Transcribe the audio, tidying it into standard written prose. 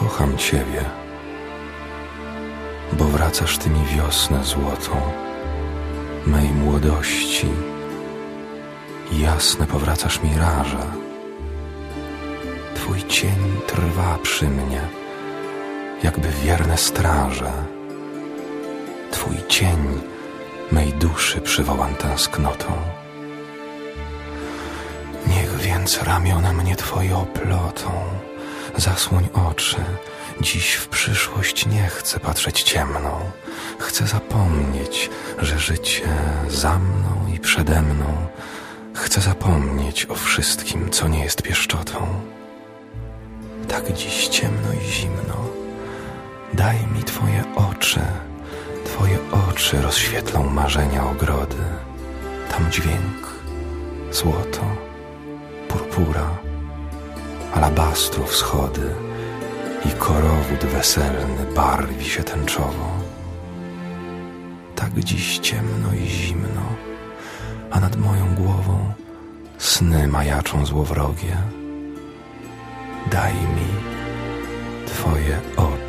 kocham Ciebie, bo wracasz Ty mi wiosnę złotą mej młodości i jasne powracasz mi raże. Twój cień trwa przy mnie, jakby wierne straże. Twój cień mej duszy przywołan tęsknotą. Niech więc ramiona mnie Twoje oplotą. Zasłoń oczy, dziś w przyszłość nie chcę patrzeć ciemną. Chcę zapomnieć, że życie za mną i przede mną. Chcę zapomnieć o wszystkim, co nie jest pieszczotą. Tak dziś ciemno i zimno. Daj mi Twoje oczy rozświetlą marzenia ogrody. Tam dźwięk, złoto, purpura, alabastrów schody i korowód weselny barwi się tęczowo. Tak dziś ciemno i zimno, a nad moją głową sny majaczą złowrogie. Daj mi Twoje oczy.